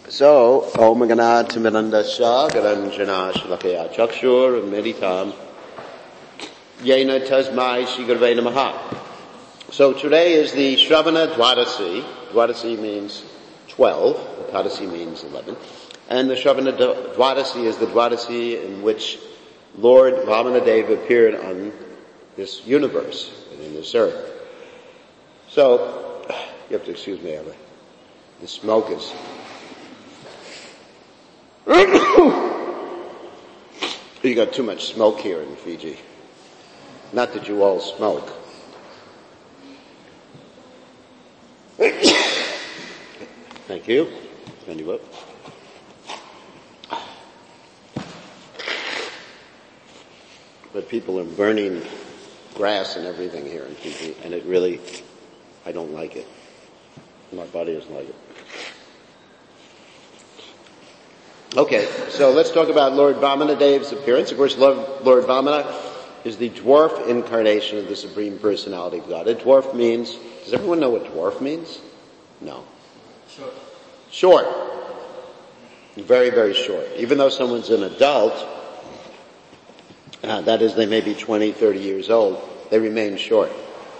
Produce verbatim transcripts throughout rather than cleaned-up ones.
So, Om Gana Timirandasya Garanjana Shlakaya Chakshur Meditam Yena Tasmai Shigurve Namaha. So today is the Shravana Dwadasi. Dwadasi means twelve, Ekadasi means eleven. And the Shravana Dwadasi is the Dwadasi in which Lord Vamanadeva appeared on this universe and in this earth. So, you have to excuse me, Ella. The smoke is... You got too much smoke here in Fiji. Not that you all smoke. Thank you. Stand you up. But people are burning grass and everything here in Fiji, and it really, I don't like it. My body doesn't like it. Okay, so let's talk about Lord Vamanadeva's appearance. Of course, Lord, Lord Vamana is the dwarf incarnation of the Supreme Personality of God. A dwarf means, does everyone know what dwarf means? No. Short. Short. Very, very short. Even though someone's an adult, uh, that is, they may be twenty, thirty years old, they remain short.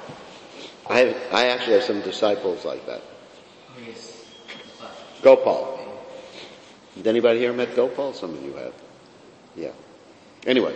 I have, I actually have some disciples like that. Yes. Gopal. Did anybody here met Gopal? Some of you have. Yeah. Anyway.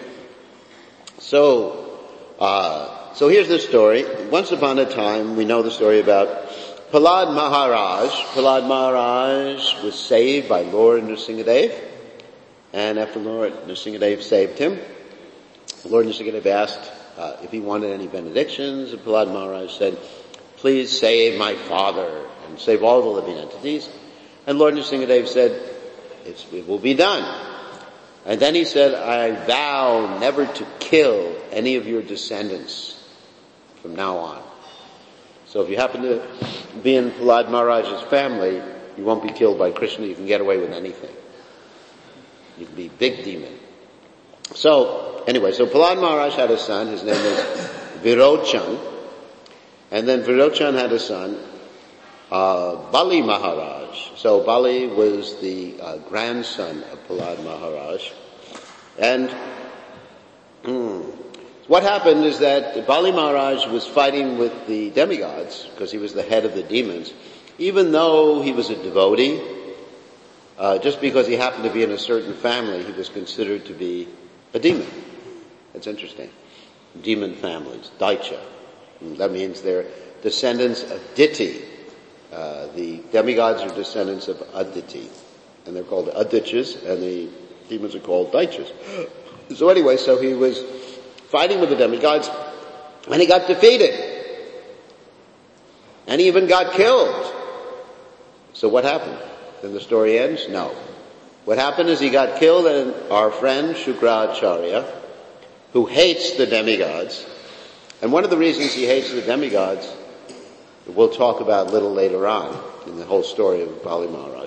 So, uh, so here's the story. Once upon a time, we know the story about Prahlad Maharaj. Prahlad Maharaj was saved by Lord Nrsingadev. And after Lord Nrsingadev saved him, Lord Nrsingadev asked uh, if he wanted any benedictions. And Prahlad Maharaj said, please save my father and save all the living entities. And Lord Nrsingadev said, It's, it will be done. And then he said, I vow never to kill any of your descendants from now on. So if you happen to be in Prahlad Maharaj's family, you won't be killed by Krishna. You can get away with anything. You can be a big demon. So, anyway, so Prahlad Maharaj had a son. His name was Virochan. And then Virochan had a son, uh, Bali Maharaj. So Bali was the uh, grandson of Prahlad Maharaj. And hmm, what happened is that Bali Maharaj was fighting with the demigods, because he was the head of the demons. Even though he was a devotee, uh, just because he happened to be in a certain family, he was considered to be a demon. That's interesting. Demon families, Daicha. And that means they're descendants of Diti. Uh, the demigods are descendants of Aditi, and they're called Adichas, and the demons are called Daichas. So anyway, so he was fighting with the demigods, and he got defeated. And he even got killed. So what happened? Then the story ends? No. What happened is he got killed, and our friend Shukracharya, who hates the demigods, and one of the reasons he hates the demigods we'll talk about a little later on in the whole story of Bali Maharaj.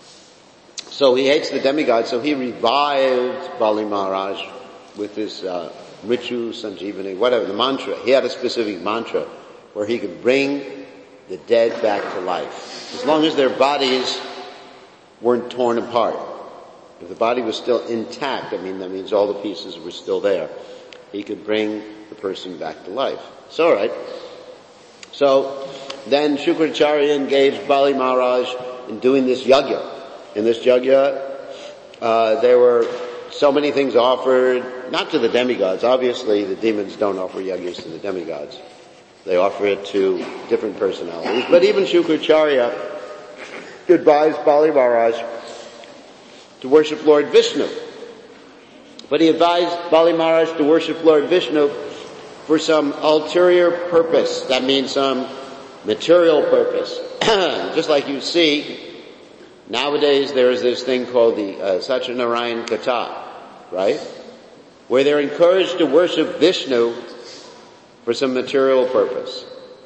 So he hates the demigods, so he revived Bali Maharaj with his uh, Mritu Sanjeevani, whatever, the mantra. He had a specific mantra where he could bring the dead back to life. As long as their bodies weren't torn apart. If the body was still intact, I mean, that means all the pieces were still there. He could bring the person back to life. It's alright. So, then Shukracharya engaged Bali Maharaj in doing this yajna. In this yajna, uh, there were so many things offered, not to the demigods. Obviously, the demons don't offer yajnas to the demigods. They offer it to different personalities. But even Shukracharya advised Bali Maharaj to worship Lord Vishnu. But he advised Bali Maharaj to worship Lord Vishnu for some ulterior purpose. That means some material purpose. Just like you see, nowadays there is this thing called the uh, Satyanarayan Katha, right? Where they're encouraged to worship Vishnu for some material purpose.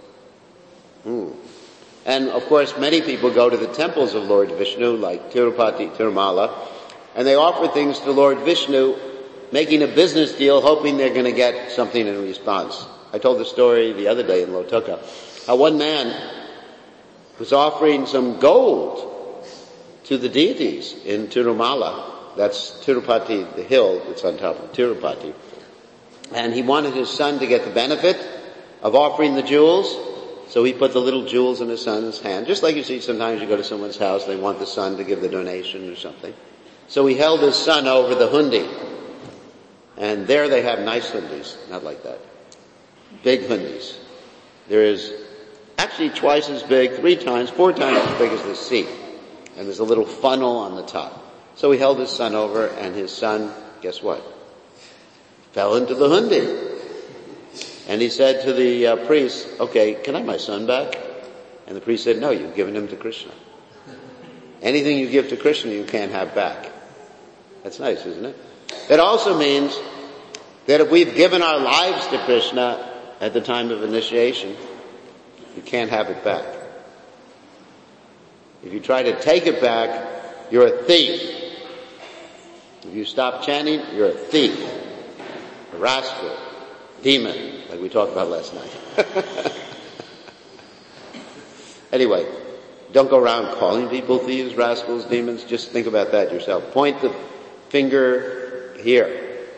Hmm. And of course many people go to the temples of Lord Vishnu, like Tirupati, Tirumala, and they offer things to Lord Vishnu, making a business deal, hoping they're going to get something in response. I told the story the other day in Lotuka, how one man was offering some gold to the deities in Tirumala. That's Tirupati, the hill that's on top of Tirupati. And he wanted his son to get the benefit of offering the jewels, so he put the little jewels in his son's hand. Just like you see sometimes you go to someone's house, they want the son to give the donation or something. So he held his son over the hundi. And there they have nice hundis, not like that. Big hundis. There is actually twice as big, three times, four times as big as the sea. And there's a little funnel on the top. So he held his son over, and his son, guess what? Fell into the hundi. And he said to the uh, priest, okay, can I have my son back? And the priest said, no, you've given him to Krishna. Anything you give to Krishna, you can't have back. That's nice, isn't it? It also means that if we've given our lives to Krishna at the time of initiation, you can't have it back. If you try to take it back, you're a thief. If you stop chanting, you're a thief, a rascal, demon, like we talked about last night. Anyway, don't go around calling people thieves, rascals, demons. Just think about that yourself. Point the finger here.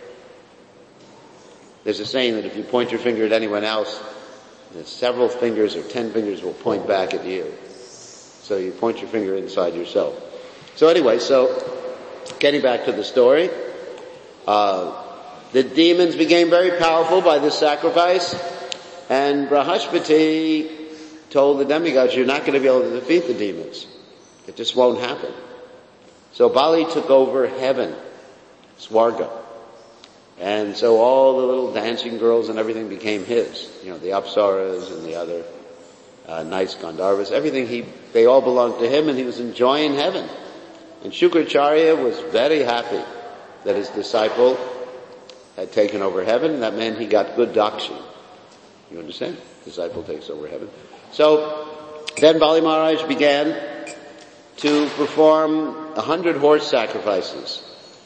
There's a saying that if you point your finger at anyone else, then several fingers or ten fingers will point back at you. So you point your finger inside yourself. So anyway, so getting back to the story, uh, the demons became very powerful by this sacrifice, and Brahaspati told the demigods, you're not going to be able to defeat the demons. It just won't happen. So Bali took over heaven, Swarga. And so all the little dancing girls and everything became his. You know, the Apsaras and the other uh, nice Gandharvas, everything, he, they all belonged to him, and he was enjoying heaven. And Shukracharya was very happy that his disciple had taken over heaven. That meant he got good dakshin. You understand? Disciple takes over heaven. So then Bali Maharaj began to perform a hundred horse sacrifices.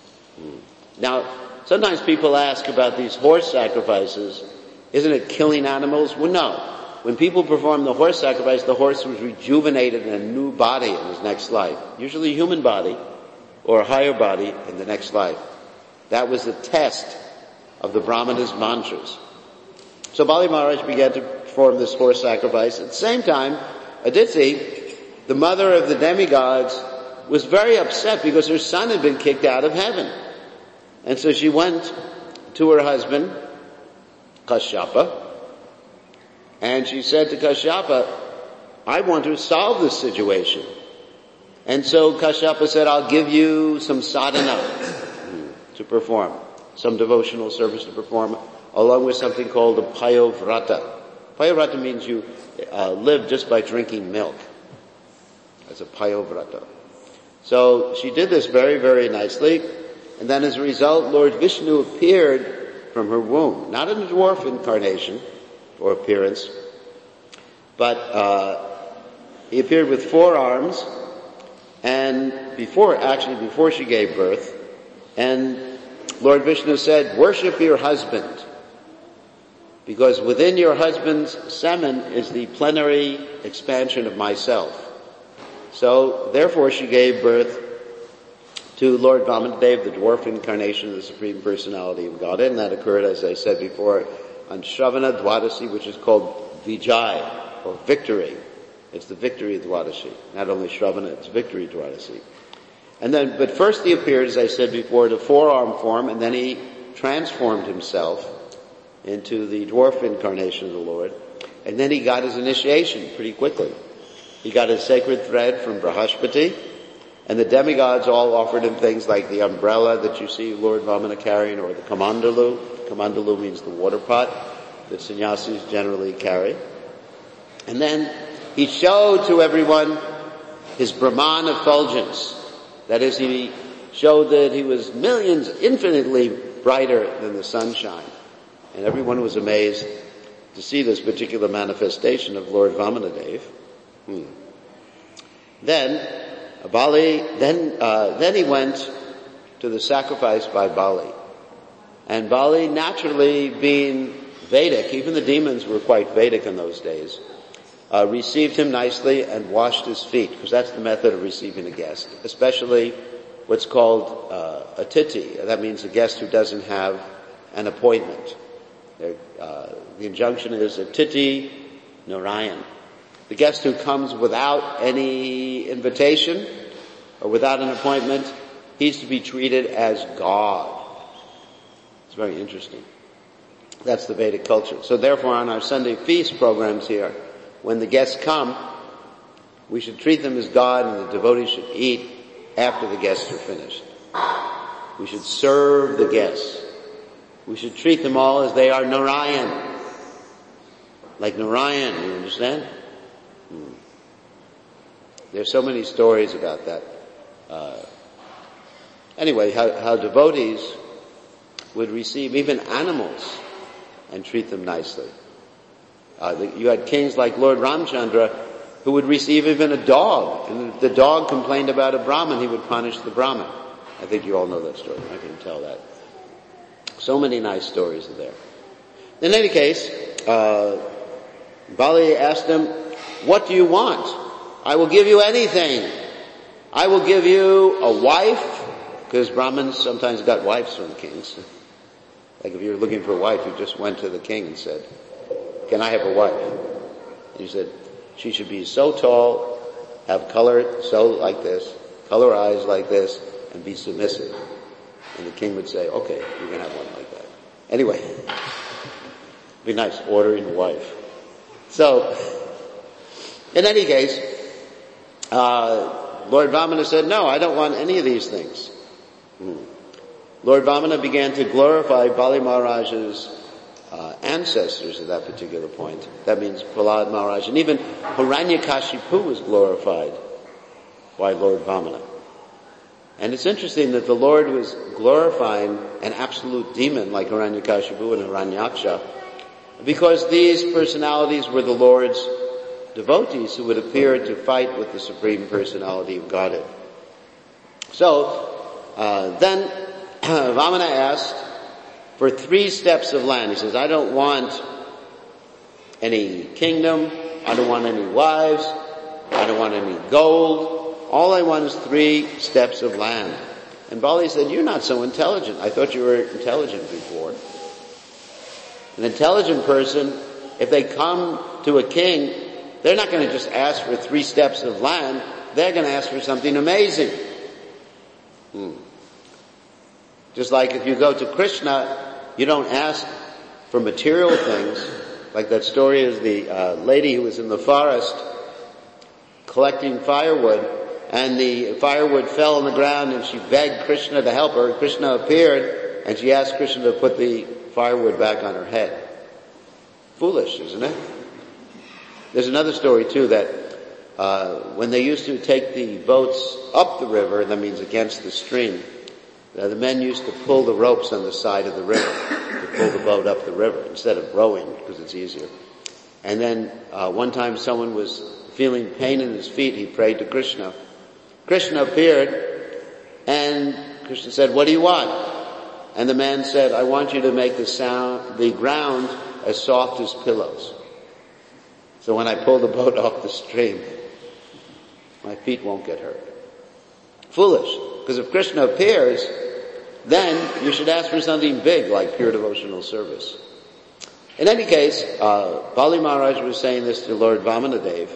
Now, sometimes people ask about these horse sacrifices, isn't it killing animals? Well, no. When people perform the horse sacrifice, the horse was rejuvenated in a new body in his next life. Usually a human body or a higher body in the next life. That was the test of the Brahmanas' mantras. So Bali Maharaj began to perform this horse sacrifice. At the same time, Aditi, the mother of the demigods, was very upset because her son had been kicked out of heaven. And so she went to her husband, Kashyapa, and she said to Kashyapa, I want to solve this situation. And so Kashyapa said, I'll give you some sadhana to perform, some devotional service to perform, along with something called a payovrata. Payovrata means you uh, live just by drinking milk. That's a payovrata. So she did this very, very nicely. And then as a result, Lord Vishnu appeared from her womb. Not in a dwarf incarnation or appearance, but uh he appeared with four arms, and before, actually before she gave birth, and Lord Vishnu said, worship your husband, because within your husband's semen is the plenary expansion of myself. So therefore she gave birth to Lord Vamanadev, the dwarf incarnation of the Supreme Personality of Godhead, and that occurred, as I said before, on Shravana Dwadasi, which is called Vijay, or victory. It's the victory Dwadashi. Not only Shravana, it's victory Dwadasi. And then, but first he appeared, as I said before, in a four-arm form, and then he transformed himself into the dwarf incarnation of the Lord. And then he got his initiation pretty quickly. He got his sacred thread from Brahaspati, and the demigods all offered him things like the umbrella that you see Lord Vamana carrying, or the kamandalu. Kamandalu means the water pot that sannyasis generally carry. And then he showed to everyone his Brahman effulgence. That is, he showed that he was millions, infinitely brighter than the sunshine. And everyone was amazed to see this particular manifestation of Lord Vamanadev. Hmm. Then, Bali, then, uh, then he went to the sacrifice by Bali. And Bali, naturally being Vedic, even the demons were quite Vedic in those days, uh, received him nicely and washed his feet, because that's the method of receiving a guest, especially what's called uh, a titi. That means a guest who doesn't have an appointment. Uh, the injunction is a titi narayan. The guest who comes without any invitation or without an appointment, he's to be treated as God. It's very interesting. That's the Vedic culture. So therefore, on our Sunday feast programs here, when the guests come, we should treat them as God, and the devotees should eat after the guests are finished. We should serve the guests. We should treat them all as they are Narayan. Like Narayan, you understand? Hmm. There's so many stories about that. Uh, anyway, how, how devotees would receive even animals and treat them nicely. Uh, the, you had kings like Lord Ramchandra who would receive even a dog. And if the dog complained about a Brahmin, he would punish the Brahmin. I think you all know that story. I can tell that. So many nice stories are there. In any case, uh, Bali asked him, what do you want? I will give you anything. I will give you a wife, because Brahmins sometimes got wives from kings. Like if you're looking for a wife, you just went to the king and said, can I have a wife? And he said, she should be so tall, have color so like this, color eyes like this, and be submissive. And the king would say, okay, you can have one like that. Anyway, be nice, ordering a wife. So, in any case, uh, Lord Vamana said, no, I don't want any of these things. Hmm. Lord Vamana began to glorify Bali Maharaj's uh, ancestors at that particular point. That means Prahlad Maharaj. And even Hiranyakashipu was glorified by Lord Vamana. And it's interesting that the Lord was glorifying an absolute demon like Hiranyakashipu and Hiranyaksha, because these personalities were the Lord's devotees who would appear to fight with the Supreme Personality of Godhead. So, uh, then Vamana asked for three steps of land. He says, I don't want any kingdom, I don't want any wives, I don't want any gold. All I want is three steps of land. And Bali said, you're not so intelligent. I thought you were intelligent before. An intelligent person, if they come to a king, they're not going to just ask for three steps of land. They're going to ask for something amazing. Hmm. Just like if you go to Krishna, you don't ask for material things. Like that story is the uh, lady who was in the forest collecting firewood, and the firewood fell on the ground, and she begged Krishna to help her. Krishna appeared, and she asked Krishna to put the firewood back on her head. Foolish, isn't it? There's another story too that uh, when they used to take the boats up the river, that means against the stream, uh, the men used to pull the ropes on the side of the river to pull the boat up the river instead of rowing, because it's easier. And then uh, one time someone was feeling pain in his feet. He prayed to Krishna. Krishna appeared, and Krishna said, what do you want? And the man said, I want you to make the sound, the ground as soft as pillows. So when I pull the boat off the stream, my feet won't get hurt. Foolish. Because if Krishna appears, then you should ask for something big like pure devotional service. In any case, uh, Bali Maharaj was saying this to Lord Vamanadev.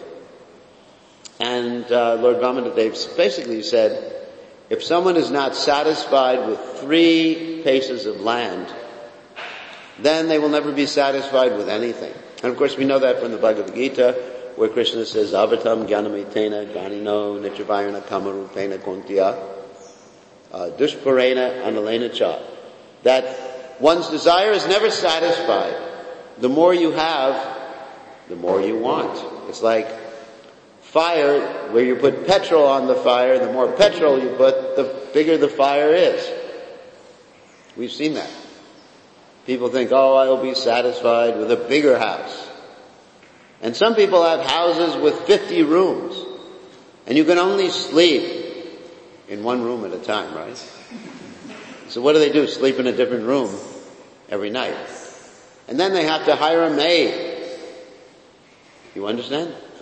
And uh, Lord Vamanadev basically said, if someone is not satisfied with three paces of land, then they will never be satisfied with anything. And of course we know that from the Bhagavad Gita, where Krishna says, Avatam Gyanamitena Ganino Nitravayana Kamarupena Kuntya uh, Dushparena Analena Cha. That one's desire is never satisfied. The more you have, the more you want. It's like fire, where you put petrol on the fire, the more petrol you put, the bigger the fire is. We've seen that. People think, oh, I'll be satisfied with a bigger house. And some people have houses with fifty rooms. And you can only sleep in one room at a time, right? So what do they do? Sleep in a different room every night. And then they have to hire a maid. You understand?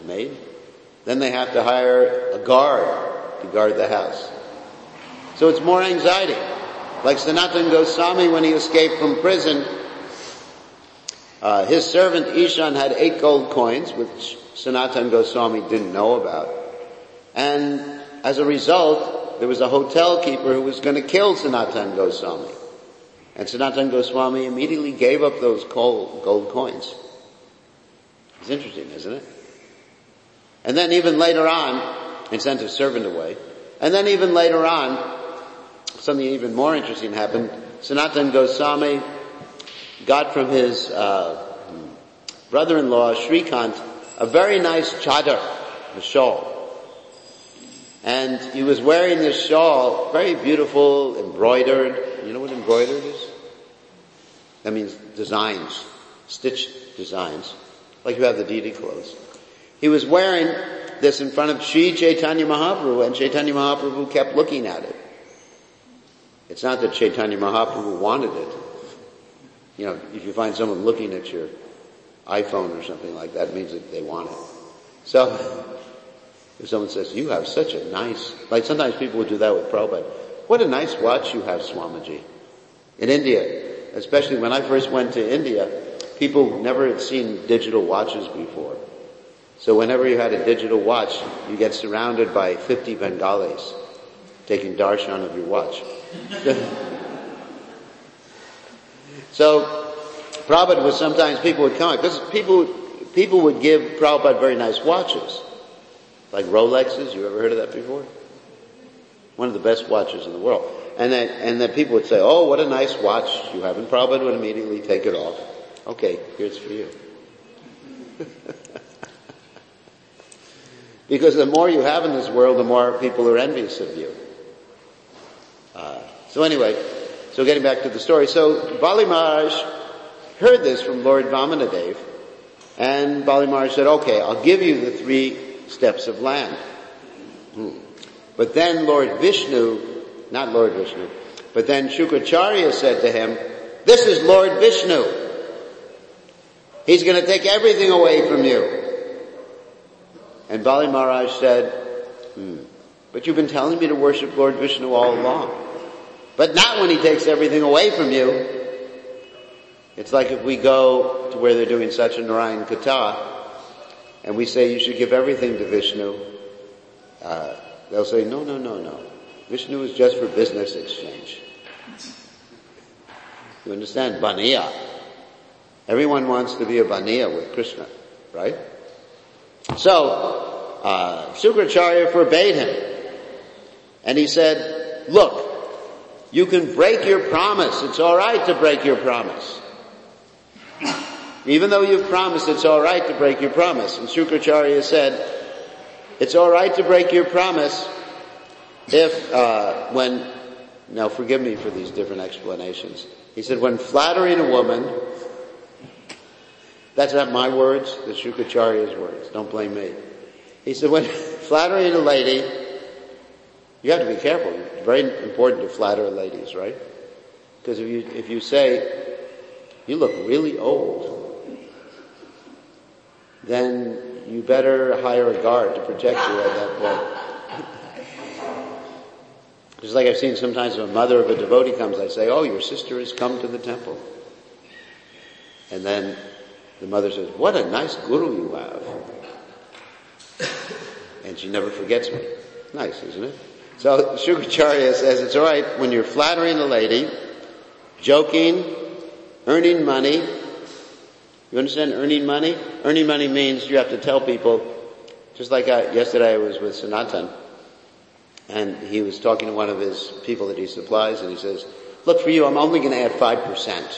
a maid. Then they have to hire a guard to guard the house. So it's more anxiety. Like Sanatana Goswami, when he escaped from prison, uh, his servant Ishan had eight gold coins, which Sanatana Goswami didn't know about. And as a result, there was a hotel keeper who was going to kill Sanatana Goswami. And Sanatana Goswami immediately gave up those gold coins. It's interesting, isn't it? And then even later on, he sent his servant away. And then even later on, something even more interesting happened. Sanatana Goswami got from his uh, brother-in-law, Shrikant, a very nice chadar, a shawl. And he was wearing this shawl, very beautiful, embroidered. You know what embroidered is? That means designs, stitched designs, like you have the deity clothes. He was wearing this in front of Sri Chaitanya Mahaprabhu, and Chaitanya Mahaprabhu kept looking at it. It's not that Chaitanya Mahaprabhu wanted it. You know, if you find someone looking at your iPhone or something like that, it means that they want it. So, if someone says, you have such a nice, like sometimes people would do that with Prabhupada. What a nice watch you have, Swamiji. In India, especially when I first went to India, people never had seen digital watches before. So whenever you had a digital watch, you get surrounded by fifty Bengalis taking darshan of your watch. So, Prabhupada was sometimes, people would come, because people, people would give Prabhupada very nice watches. Like Rolexes, you ever heard of that before? One of the best watches in the world. And then, and then people would say, oh, what a nice watch you have. And Prabhupada would immediately take it off. Okay, here's for you. Because the more you have in this world, the more people are envious of you. Uh, so anyway, so getting back to the story. So Bali Maharaj heard this from Lord Vamanadev, and Bali Maharaj said, okay, I'll give you the three steps of land. Hmm. But then Lord Vishnu, not Lord Vishnu, but then Shukracharya said to him, this is Lord Vishnu. He's going to take everything away from you. And Bali Maharaj said, hmm, but you've been telling me to worship Lord Vishnu all along. But not when he takes everything away from you. It's like if we go to where they're doing Satyanarayan Katha, and we say you should give everything to Vishnu, uh, they'll say, no, no, no, no. Vishnu is just for business exchange. You understand? Baniya. Everyone wants to be a Baniya with Krishna, right? So, uh, Shukracharya forbade him. And he said, look, you can break your promise. It's alright to break your promise. Even though you've promised, it's alright to break your promise. And Shukracharya said, it's alright to break your promise if, uh, when, now forgive me for these different explanations. He said, when flattering a woman, that's not my words, that's Shukracharya's words, don't blame me. He said, when flattering a lady, you have to be careful. It's very important to flatter ladies, right? Because if you, if you say, you look really old, then you better hire a guard to protect you at that point. Just like I've seen sometimes when a mother of a devotee comes, I say, oh, your sister has come to the temple. And then the mother says, what a nice guru you have. And she never forgets me. Nice, isn't it? So Shukracharya says it's alright when you're flattering a lady, joking, earning money. You understand earning money? Earning money means you have to tell people, just like I, yesterday I was with Sanatan, and he was talking to one of his people that he supplies, and he says, look, for you, I'm only going to add five percent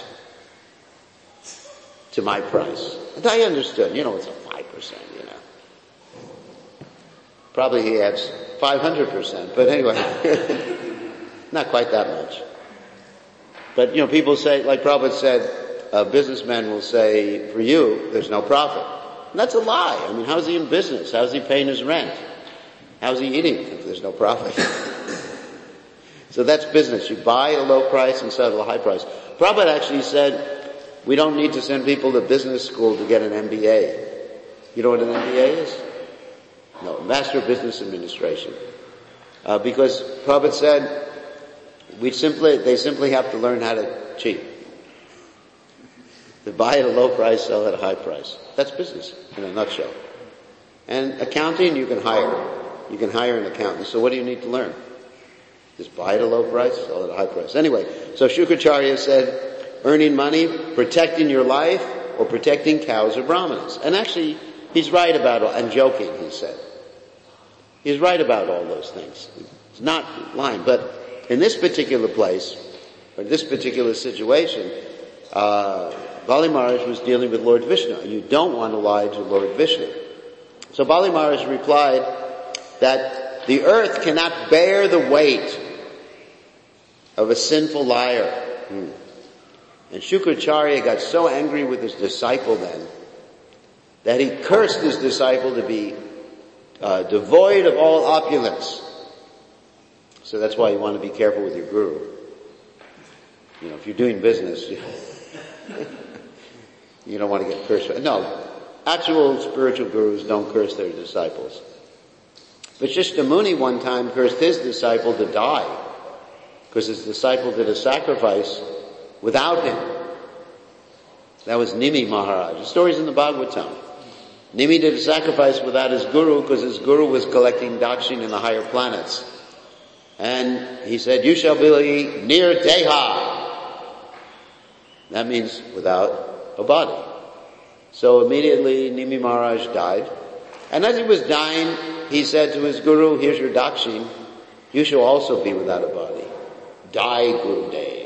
to my price. And I understood, you know, it's a five percent, you know. Probably he adds five hundred percent, but anyway, not quite that much. But, you know, people say, like Prabhupada said, uh, businessmen will say, for you, there's no profit. And that's a lie. I mean, how's he in business? How's he paying his rent? How's he eating if there's no profit? So that's business. You buy at a low price and sell at a high price. Prabhupada actually said, we don't need to send people to business school to get an M B A. You know what an M B A is? No, Master of Business Administration. Uh, because Prabhupada said, we simply, they simply have to learn how to cheat. To buy at a low price, sell at a high price. That's business in a nutshell. And accounting, you can hire. You can hire an accountant. So what do you need to learn? Just buy at a low price, sell at a high price. Anyway, so Shukracharya said, earning money, protecting your life, or protecting cows or brahmanas. And actually, he's right about all, and joking, he said. He's right about all those things. It's not lying. But in this particular place, or this particular situation, uh, Bali Maharaj was dealing with Lord Vishnu, and you don't want to lie to Lord Vishnu. So Bali Maharaj replied that the earth cannot bear the weight of a sinful liar. Hmm. And Shukracharya got so angry with his disciple then that he cursed his disciple to be uh, devoid of all opulence. So that's why you want to be careful with your guru. You know, if you're doing business, you, you don't want to get cursed. No, actual spiritual gurus don't curse their disciples. Vashishta Muni one time cursed his disciple to die because his disciple did a sacrifice without him. That was Nimi Maharaj. The story's in the Bhagavatam. Nimi did a sacrifice without his guru because his guru was collecting dakshin in the higher planets. And he said, you shall be near Deha. That means without a body. So immediately Nimi Maharaj died. And as he was dying, he said to his guru, here's your dakshin. You shall also be without a body. Die, Gurudev.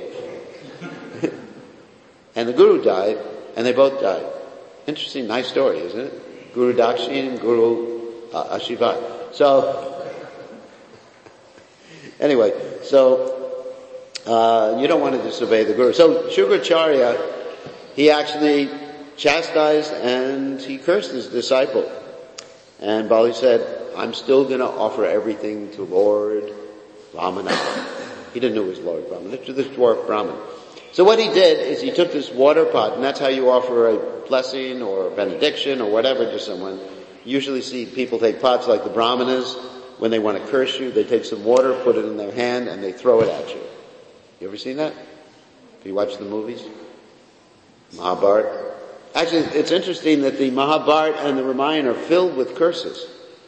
And the guru died, and they both died. Interesting, nice story, isn't it? Guru Dakshin and Guru uh, Ashivat. So, anyway, so, uh, you don't want to disobey the guru. So, Shukracharya, he actually chastised and he cursed his disciple. And Bali said, I'm still going to offer everything to Lord Vamana. He didn't know it was Lord Vamana, to this dwarf Brahmin. So what he did is he took this water pot, and that's how you offer a blessing or a benediction or whatever to someone. You usually see people take pots like the Brahmanas. When they want to curse you, they take some water, put it in their hand, and they throw it at you. You ever seen that? Have you watched the movies? Mahabharata. Actually, it's interesting that the Mahabharata and the Ramayana are filled with curses.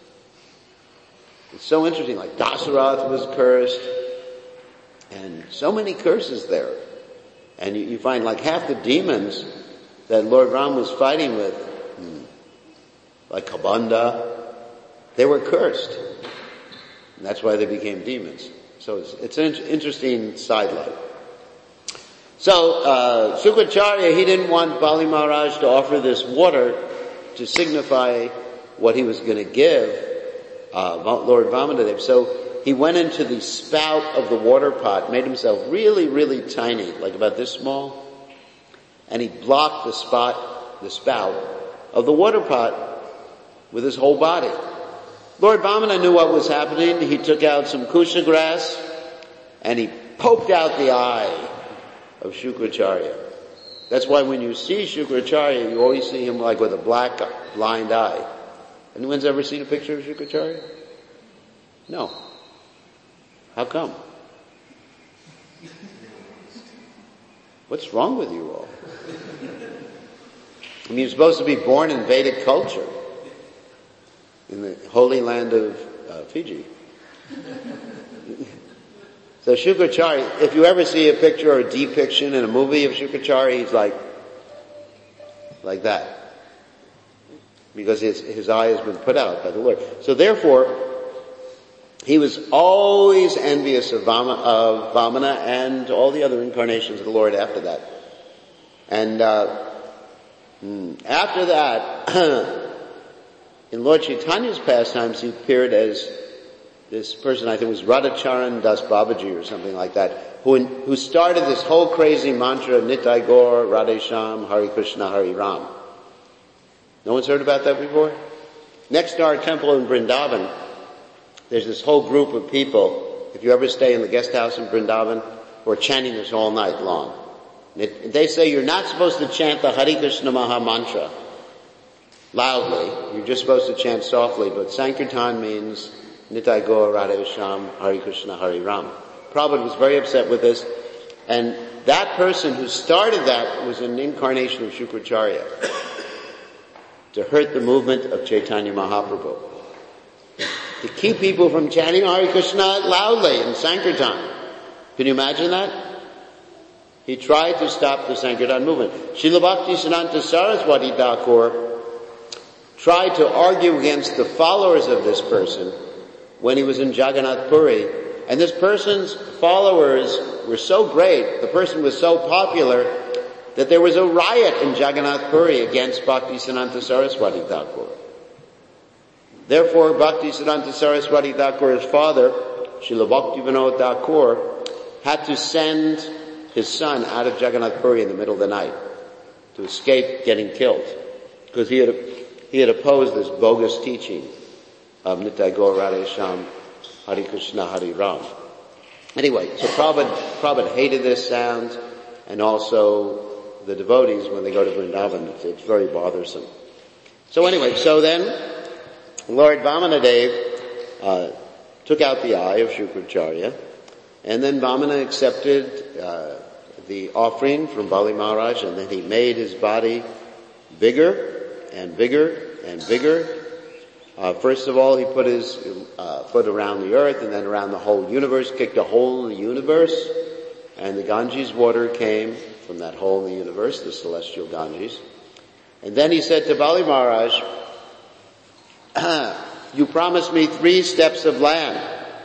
It's so interesting, like Dasarath was cursed, and so many curses there. And you, you find like half the demons that Lord Ram was fighting with, like Kabanda, they were cursed. And that's why they became demons. So it's, it's an interesting sidelight. So, uh, Shukracharya, he didn't want Bali Maharaj to offer this water to signify what he was going to give, uh, Lord Vamanadev. So, he went into the spout of the water pot, made himself really, really tiny, like about this small, and he blocked the spot, the spout of the water pot with his whole body. Lord Vamana knew what was happening. He took out some kusha grass and he poked out the eye of Shukracharya. That's why when you see Shukracharya, you always see him like with a black blind eye. Anyone's ever seen a picture of Shukracharya? No. How come? What's wrong with you all? I mean, you're supposed to be born in Vedic culture, in the holy land of uh, Fiji. So Shukracharya, if you ever see a picture or a depiction in a movie of Shukracharya, he's like, like that. Because his, his eye has been put out by the Lord. So therefore, he was always envious of, Vama, of Vamana and all the other incarnations of the Lord after that. And uh, after that, in Lord Chaitanya's pastimes, he appeared as this person, I think it was Radhacharan Das Babaji or something like that, who, who started this whole crazy mantra, Nitai Gaur, Radhe Shyam, Hare Krishna, Hare Ram. No one's heard about that before? Next to our temple in Vrindavan, there's this whole group of people, if you ever stay in the guest house in Vrindavan, who are chanting this all night long. It, they say you're not supposed to chant the Hare Krishna Maha Mantra loudly. You're just supposed to chant softly, but Sankirtan means Nitai Gaur Radhe Sham Hari Krishna Hari Ram. Prabhupada was very upset with this, and that person who started that was an incarnation of Shukracharya to hurt the movement of Chaitanya Mahaprabhu, to keep people from chanting Hare Krishna loudly in Sankirtan. Can you imagine that? He tried to stop the Sankirtan movement. Srila Bhaktisiddhanta Saraswati Thakur tried to argue against the followers of this person when he was in Jagannath Puri. And this person's followers were so great, the person was so popular, that there was a riot in Jagannath Puri against Bhaktisiddhanta Saraswati Thakur. Therefore, Bhaktisiddhanta Saraswati Thakur's father, Srila Bhaktivinoda Thakur, had to send his son out of Jagannath Puri in the middle of the night to escape getting killed, because he had he had opposed this bogus teaching of Nitai Gaur Radhe Sham Hare Krishna Hare Ram. Anyway, so Prabhupada, Prabhupada hated this sound, and also the devotees when they go to Vrindavan, it's, it's very bothersome. So anyway, so then Lord Vamanadev uh, took out the eye of Shukracharya, and then Vamana accepted uh, the offering from Bali Maharaj, and then he made his body bigger and bigger and bigger. Uh, first of all, he put his uh, foot around the earth and then around the whole universe, kicked a hole in the universe, and the Ganges water came from that hole in the universe, the celestial Ganges. And then he said to Bali Maharaj, you promised me three steps of land.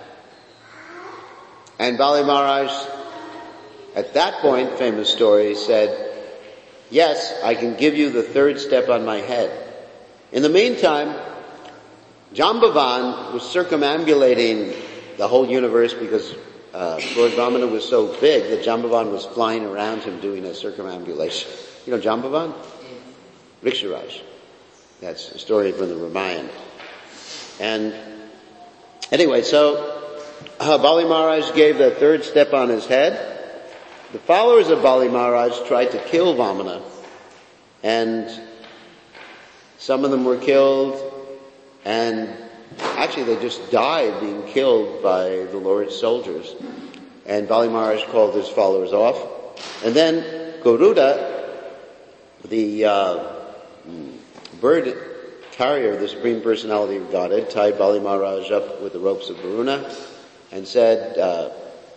And Bali Maharaj, at that point, famous story, said, yes, I can give you the third step on my head. In the meantime, Jambavan was circumambulating the whole universe because uh, Lord Vamana was so big that Jambavan was flying around him doing a circumambulation. You know Jambavan? Riksharaj. That's a story from the Ramayana. And anyway, so uh, Bali Maharaj gave the third step on his head. The followers of Bali Maharaj tried to kill Vamana, and some of them were killed, and actually they just died being killed by the Lord's soldiers. And Bali Maharaj called his followers off. And then Garuda, the uh, bird carrier, the Supreme Personality of Godhead, tied Bali Maharaj up with the ropes of Varuna and said, uh,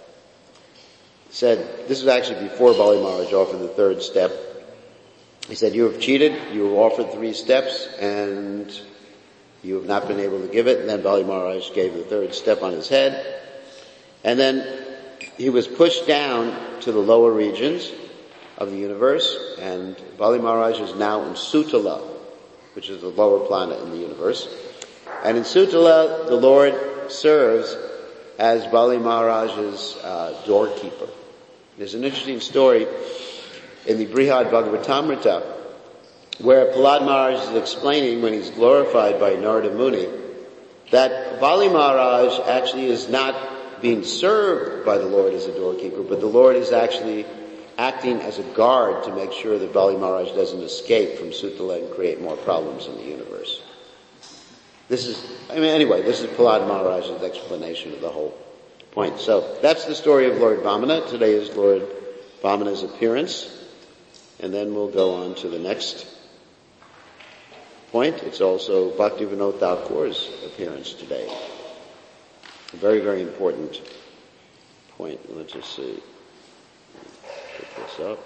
said, this was actually before Bali Maharaj offered the third step. He said, you have cheated, you have offered three steps, and you have not been able to give it. And then Bali Maharaj gave the third step on his head. And then he was pushed down to the lower regions of the universe, and Bali Maharaj is now in Sutala, which is the lower planet in the universe. And in Sutala, the Lord serves as Bali Maharaj's uh, doorkeeper. There's an interesting story in the Brihad Bhagavatamrita where Prahlad Maharaj is explaining, when he's glorified by Narada Muni, that Bali Maharaj actually is not being served by the Lord as a doorkeeper, but the Lord is actually acting as a guard to make sure that Bali Maharaj doesn't escape from Sutala and create more problems in the universe. This is, I mean, anyway, this is Prahlad Maharaj's explanation of the whole point. So that's the story of Lord Vamana. Today is Lord Vamana's appearance. And then we'll go on to the next point. It's also Bhaktivinoda Thakur's appearance today. A very, very important point. Let's just see. Pick this up.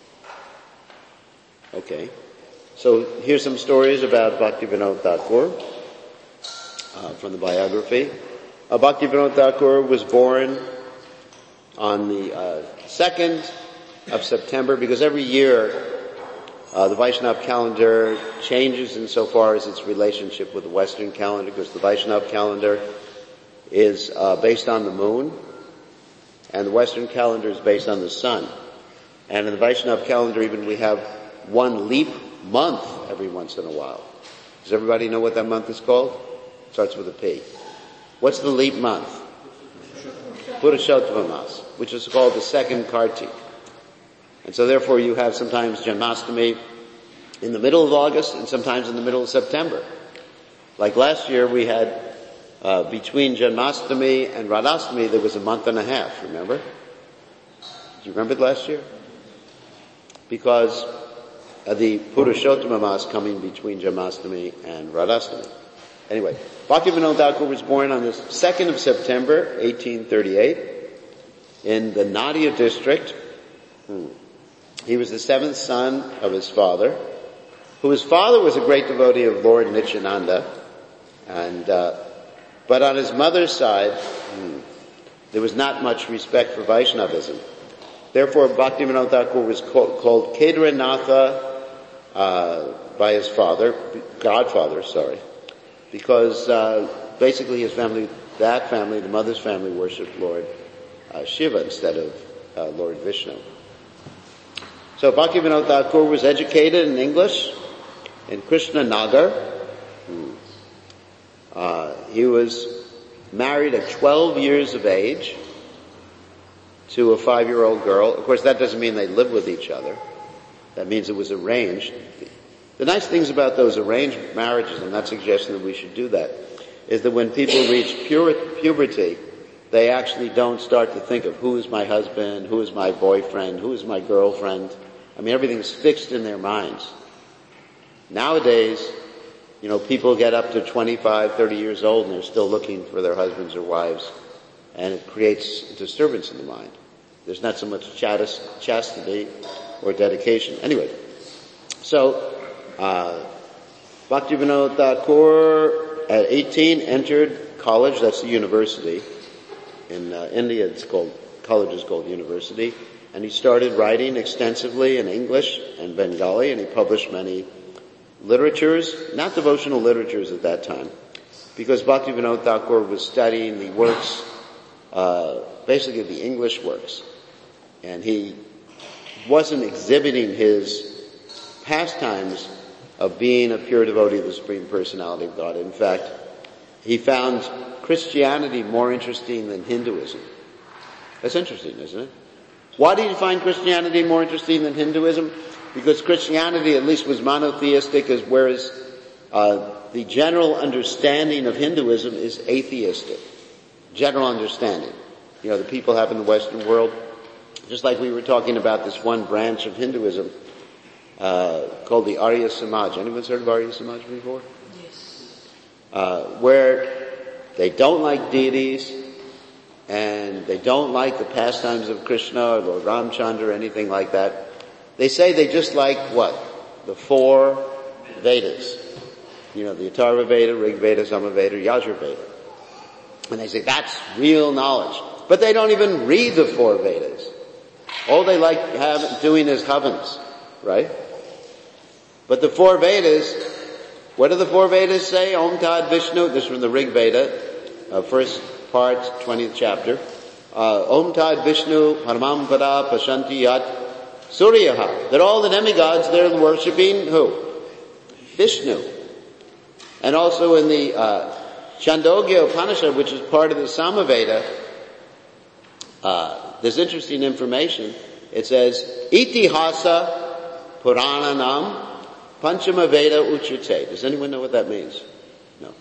Okay. So here's some stories about Bhaktivinoda Thakur uh, from the biography. Uh, Bhaktivinoda Thakur was born on the uh, second of September, because every year uh, the Vaishnava calendar changes insofar as its relationship with the Western calendar, because the Vaishnava calendar is uh, based on the moon, and the Western calendar is based on the sun. And in the Vaishnava calendar, even we have one leap month every once in a while. Does everybody know what that month is called? It starts with a P. What's the leap month? Purushottama Mas, which is called the second Kartik. And so therefore you have sometimes Janmashtami in the middle of August and sometimes in the middle of September. Like last year we had, uh, between Janmashtami and Radhastami there was a month and a half, remember? Do you remember last year? Because of the Purushottama Mas coming between Janmashtami and Radhastami. Anyway, Bhaktivinoda Thakur was born on the second of September, eighteen thirty-eight, in the Nadia district. Hmm. He was the seventh son of his father, whose father was a great devotee of Lord Nityananda, and uh, but on his mother's side, hmm, there was not much respect for Vaishnavism. Therefore, Bhaktivinoda Thakur was called, called Kedaranatha uh, by his father, godfather, sorry, because uh, basically his family, that family, the mother's family, worshipped Lord uh, Shiva instead of uh, Lord Vishnu. So Bhaktivinoda Thakur was educated in English in Krishna Nagar. Uh, he was married at twelve years of age to a five-year-old girl. Of course, that doesn't mean they lived with each other. That means it was arranged. The nice things about those arranged marriages, I'm not suggesting that we should do that, is that when people reach pure, puberty, they actually don't start to think of who is my husband, who is my boyfriend, who is my girlfriend. I mean, everything's fixed in their minds. Nowadays, you know, people get up to twenty-five, thirty years old and they're still looking for their husbands or wives. And it creates a disturbance in the mind. There's not so much chastity or dedication. Anyway, so, uh, Bhaktivinoda Thakur at eighteen entered college, that's the university. In uh, India it's called, college is called university. And he started writing extensively in English and Bengali, and he published many literatures, not devotional literatures at that time, because Bhaktivinoda Thakur was studying the works, uh, basically the English works. And he wasn't exhibiting his pastimes of being a pure devotee of the Supreme Personality of God. In fact, he found Christianity more interesting than Hinduism. That's interesting, isn't it? Why did he find Christianity more interesting than Hinduism? Because Christianity at least was monotheistic, as whereas uh, the general understanding of Hinduism is atheistic. General understanding. You know, the people have in the Western world, just like we were talking about this one branch of Hinduism uh, called the Arya Samaj. Anyone's heard of Arya Samaj before? Yes. Uh, where they don't like deities, and they don't like the pastimes of Krishna or Lord Ramchandra or anything like that. They say they just like what? The four Vedas. You know, the Atharva Veda, Rig Veda, Samaveda, Yajur Veda. And they say that's real knowledge. But they don't even read the four Vedas. All they like have, doing is havans, right? But the four Vedas, what do the four Vedas say? Om Tad Vishnu, this is from the Rig Veda, uh, first part, twentieth chapter. Uh, Om Tad Vishnu, Paramam Pada, Pashanti Yat, Suryaha. That all the demigods, they're worshipping who? Vishnu. And also in the uh, Chandogya Upanishad, which is part of the Samaveda, uh, there's interesting information. It says, Itihasa Purananam Panchama Veda Uchate. Does anyone know what that means? No.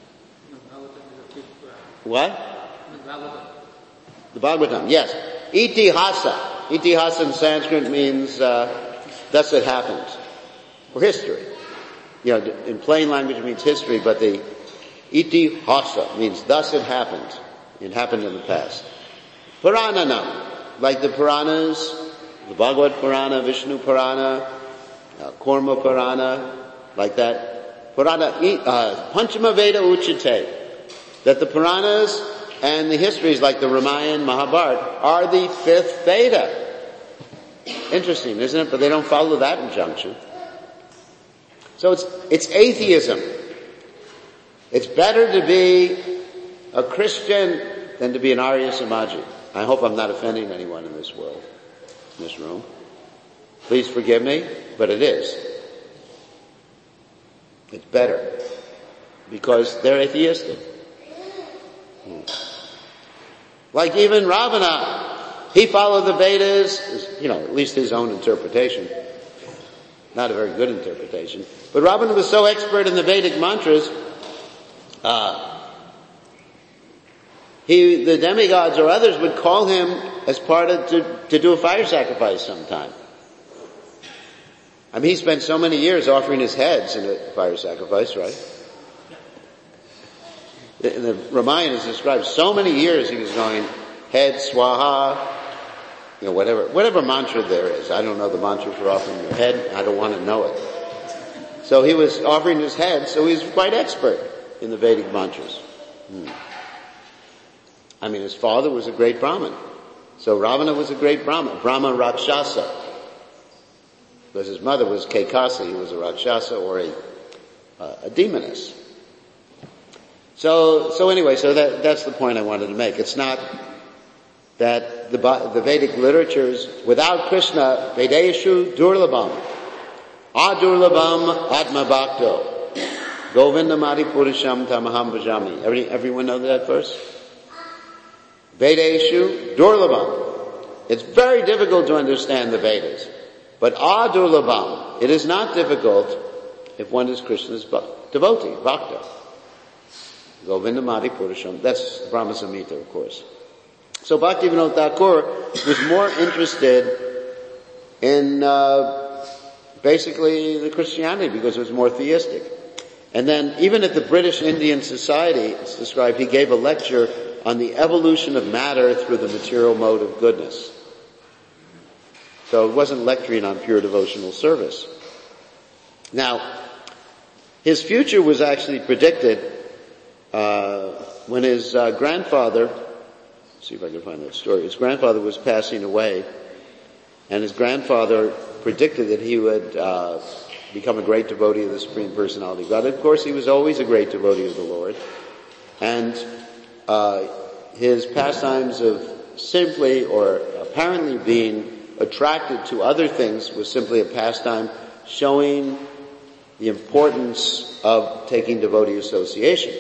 What? The Bhagavatam, yes. Itihasa. Itihasa in Sanskrit means, uh, thus it happened. Or history. You know, in plain language it means history, but the Itihasa means thus it happened. It happened in the past. Purananam, like the Puranas, the Bhagavad Purana, Vishnu Purana, uh, Korma Purana, like that. Purana, uh, Panchama Veda Uchate. That the Puranas and the histories like the Ramayana, Mahabharata are the fifth Veda. Interesting, isn't it? But they don't follow that injunction. So it's, it's atheism. It's better to be a Christian than to be an Arya Samaji. I hope I'm not offending anyone in this world, in this room. Please forgive me, but it is. It's better. Because they're atheistic. Hmm. Like even Ravana, he followed the Vedas, you know, at least his own interpretation. not a very good interpretation. But Ravana was so expert in the Vedic mantras, uh, he, the demigods or others would call him as part of, to, to do a fire sacrifice sometime. I mean, he spent so many years offering his heads in a fire sacrifice, right? The, the Ramayana is described so many years he was going, head, swaha, you know, whatever, whatever mantra there is. I don't know the mantra for offering your head. I don't want to know it. So he was offering his head, so he's quite expert in the Vedic mantras. Hmm. I mean, his father was a great Brahmin. So Ravana was a great Brahmin, Brahma Rakshasa. Because his mother was Kekasi, who was a Rakshasa or a, uh, a demoness. So, so anyway, so that, that's the point I wanted to make. It's not that the, the Vedic literatures, without Krishna, Vedeshu Durlabham, Adurlabham Atma Bhakto, Govindamadi Purisham Tamaham Bhajami. Every, everyone know that verse? Vedeshu Durlabham. It's very difficult to understand the Vedas. But Adurlabham, it is not difficult if one is Krishna's devotee, Bhakta. Govindamadi Purisham. That's Brahma Samhita, of course. So Bhaktivinoda Thakur was more interested in uh, basically the Christianity because it was more theistic. And then even at the British Indian Society, it's described, he gave a lecture on the evolution of matter through the material mode of goodness. So it wasn't lecturing on pure devotional service. Now, his future was actually predicted uh, when his uh, grandfather, let's see if I can find that story, his grandfather was passing away, and his grandfather predicted that he would uh, become a great devotee of the Supreme Personality of God. Of course, he was always a great devotee of the Lord. And uh, his pastimes of simply or apparently being attracted to other things was simply a pastime showing the importance of taking devotee association.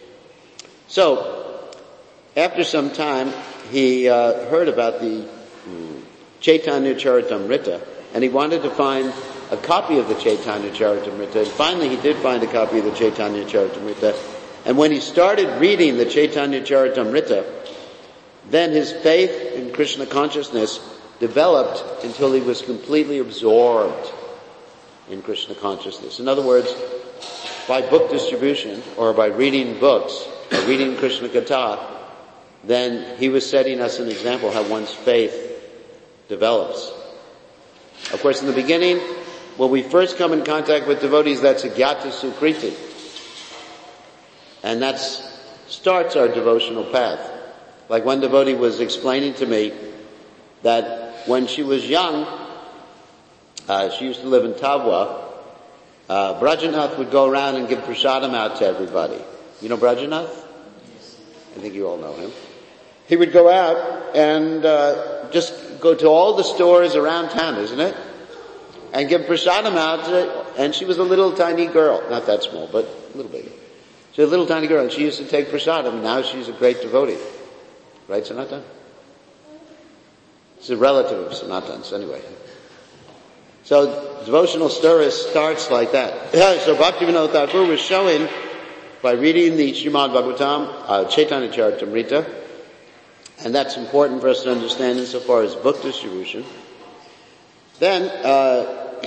So, after some time, he uh, heard about the hmm, Chaitanya Charitamrita, and he wanted to find a copy of the Chaitanya Charitamrita, and finally he did find a copy of the Chaitanya Charitamrita. And when he started reading the Chaitanya Charitamrita, then his faith in Krishna consciousness developed until he was completely absorbed in Krishna consciousness. In other words, by book distribution, or by reading books, or reading Krishna Katha, then he was setting us an example how one's faith develops. Of course, in the beginning, when we first come in contact with devotees, that's a Gyata Sukriti. And that starts our devotional path. Like one devotee was explaining to me that when she was young, uh, she used to live in Tabwa, uh, Brajanath would go around and give prasadam out to everybody. You know Brajanath? I think you all know him. He would go out and uh, just go to all the stores around town, isn't it? And give prasadam out to, and she was a little tiny girl. Not that small, but a little bigger. She was a little tiny girl, and she used to take prasadam. Now she's a great devotee. Right, Sanatan? She's a relative of Sanatan's, anyway. So, devotional service starts like that. So, Bhaktivinoda Thakur was showing, by reading the Srimad Bhagavatam, uh, Chaitanya Charitamrita, and that's important for us to understand insofar as book distribution. Then, uh,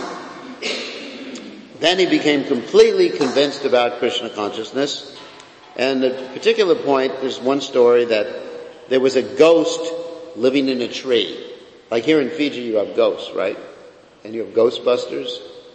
then he became completely convinced about Krishna consciousness. And at a particular point, there's one story that there was a ghost living in a tree. Like here in Fiji, you have ghosts, right? And you have Ghostbusters.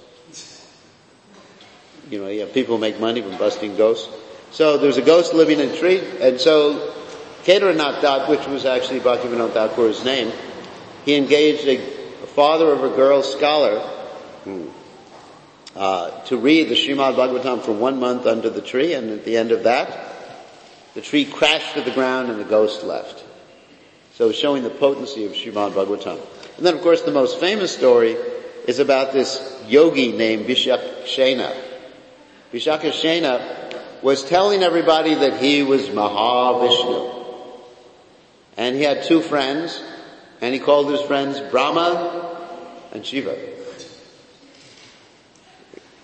You know, you have people who make money from busting ghosts. So there's a ghost living in a tree, and so Kedarnath Dutt, which was actually Bhaktivinoda Thakur's name, he engaged a, a father of a girl scholar hmm, uh, to read the Srimad Bhagavatam for one month under the tree, and at the end of that, the tree crashed to the ground and the ghost left. So showing the potency of Srimad Bhagavatam. And then of course the most famous story is about this yogi named Vishakshena. Vishakshena was telling everybody that he was Mahavishnu. And he had two friends, and he called his friends Brahma and Shiva.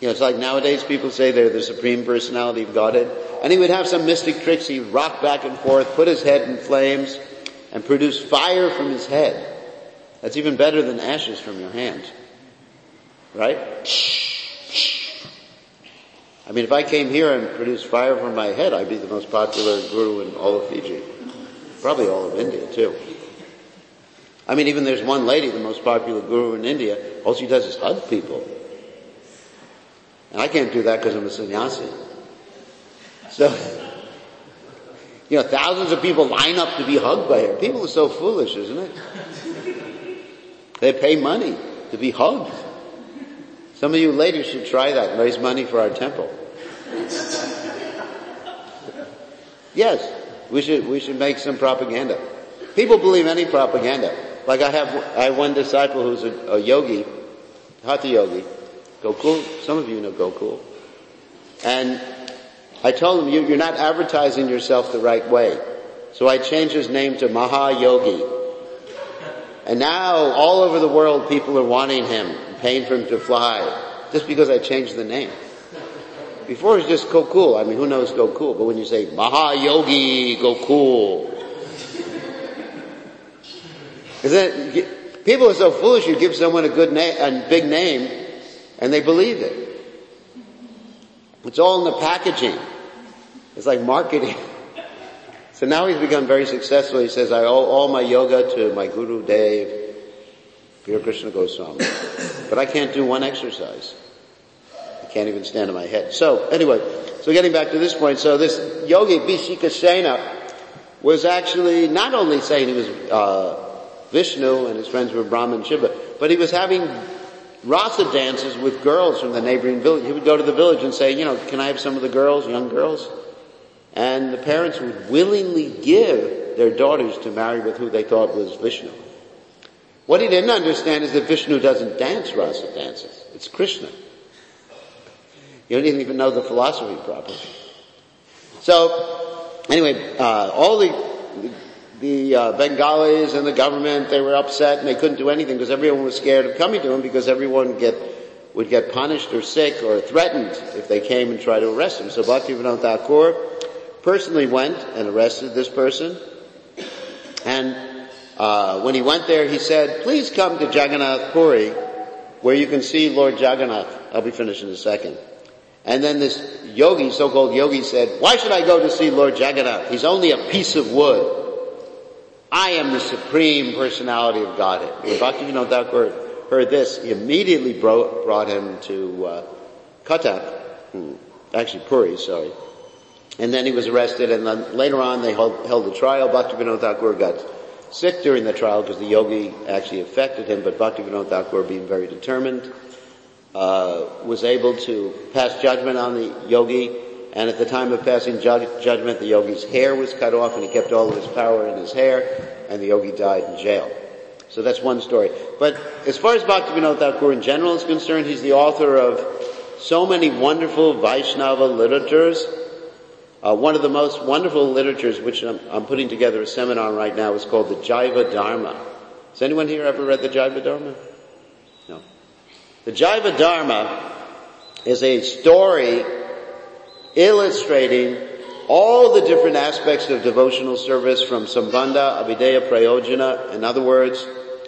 You know, it's like nowadays people say they're the Supreme Personality of Godhead. And he would have some mystic tricks. He'd rock back and forth, put his head in flames, and produce fire from his head. That's even better than ashes from your hands. Right? I mean, if I came here and produced fire from my head, I'd be the most popular guru in all of Fiji. Probably all of India, too. I mean, even there's one lady, the most popular guru in India, all she does is hug people. And I can't do that because I'm a sannyasi. So, you know, thousands of people line up to be hugged by her. People are so foolish, isn't it? They pay money to be hugged. Some of you ladies should try that and raise money for our temple. Yes, we should, we should make some propaganda. People believe any propaganda. Like I have, I have one disciple who's a, a yogi, Hatha yogi, Gokul. Some of you know Gokul. And I told him, you, you're not advertising yourself the right way. So I changed his name to Mahayogi. And now all over the world people are wanting him, paying for him to fly, just because I changed the name. Before it was just Gokul. I mean, who knows Gokul? But when you say Mahayogi Gokul, people are so foolish. You give someone a good name, a big name, and they believe it. It's all in the packaging. It's like marketing. So now he's become very successful. He says, I owe all my yoga to my Guru Dev, Pure Krishna Goswami. But I can't do one exercise. I can't even stand on my head. So anyway, so getting back to this point, so this yogi, Vishikasena, was actually not only saying he was uh Vishnu and his friends were Brahma and Shiva, but he was having rasa dances with girls from the neighboring village. He would go to the village and say, you know, can I have some of the girls, young girls? And the parents would willingly give their daughters to marry with who they thought was Vishnu. What he didn't understand is that Vishnu doesn't dance rasa dances. It's Krishna. You didn't even know the philosophy properly. So, anyway, uh, all the the uh, Bengalis and the government, they were upset and they couldn't do anything because everyone was scared of coming to him because everyone get, would get punished or sick or threatened if they came and tried to arrest him. So Bhaktivinoda Thakur personally went and arrested this person. And uh when he went there, he said, please come to Jagannath Puri where you can see Lord Jagannath. I'll be finished in a second. And then this yogi, so-called yogi, said, why should I go to see Lord Jagannath? He's only a piece of wood. I am the Supreme Personality of Godhead. When Bhaktivinoda Thakur heard this, he immediately brought, brought him to uh, Cuttack, actually Puri, sorry. And then he was arrested, and then later on they held, held a trial. Bhaktivinoda Thakur got sick during the trial because the yogi actually affected him, but Bhaktivinoda Thakur, being very determined, uh, was able to pass judgment on the yogi. And at the time of passing ju- judgment, the yogi's hair was cut off, and he kept all of his power in his hair, and the yogi died in jail. So that's one story. But as far as Bhaktivinoda Thakur in general is concerned, he's the author of so many wonderful Vaishnava literatures. Uh, one of the most wonderful literatures, which I'm, I'm putting together a seminar right now, is called the Jaiva Dharma. Has anyone here ever read the Jaiva Dharma? No. The Jaiva Dharma is a story illustrating all the different aspects of devotional service, from Sambandha, Abhideya, Prayojana. In other words,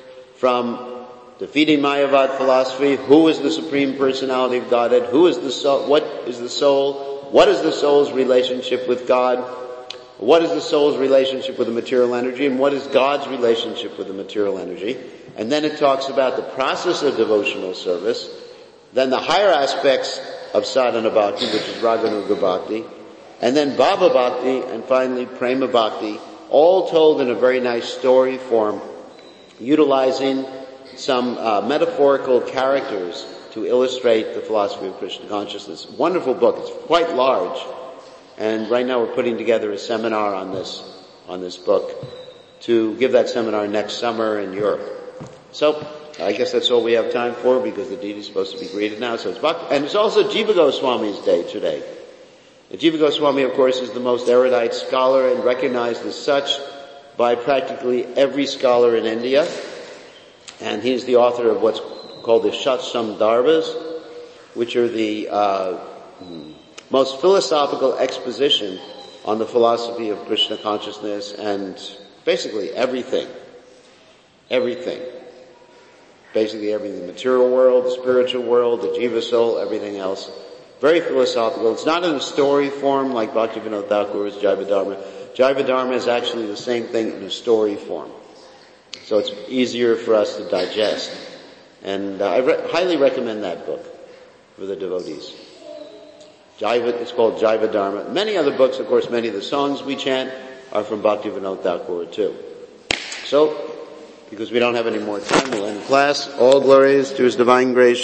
from defeating Mayavad philosophy, who is the Supreme Personality of Godhead, who is the soul, what is the soul, what is the soul's relationship with God, what is the soul's relationship with the material energy, and what is God's relationship with the material energy. And then it talks about the process of devotional service, then the higher aspects of sadhana bhakti, which is raganuga bhakti, and then bhava bhakti, and finally prema bhakti, all told in a very nice story form, utilizing some uh, metaphorical characters to illustrate the philosophy of Krishna consciousness. Wonderful book. It's quite large, and right now we're putting together a seminar on this on this book to give that seminar next summer in Europe. So I guess that's all we have time for, because the deity is supposed to be greeted now. So it's Bhakti, and it's also Jiva Goswami's day today. And Jiva Goswami, of course, is the most erudite scholar and recognized as such by practically every scholar in India. And he's the author of what's called the Shatsam Darbas, which are the uh, most philosophical exposition on the philosophy of Krishna consciousness and basically everything. Everything. Basically everything. The material world, the spiritual world, the jiva soul, everything else. Very philosophical. It's not in a story form like Bhaktivinoda Thakur's Jivadharma. Jivadharma is actually the same thing in a story form. So it's easier for us to digest. And uh, I re- highly recommend that book for the devotees. Jiva, it's called Jivadharma. Many other books, of course, many of the songs we chant are from Bhaktivinoda Thakur too. So, because we don't have any more time, we'll end class. All glories to His divine grace.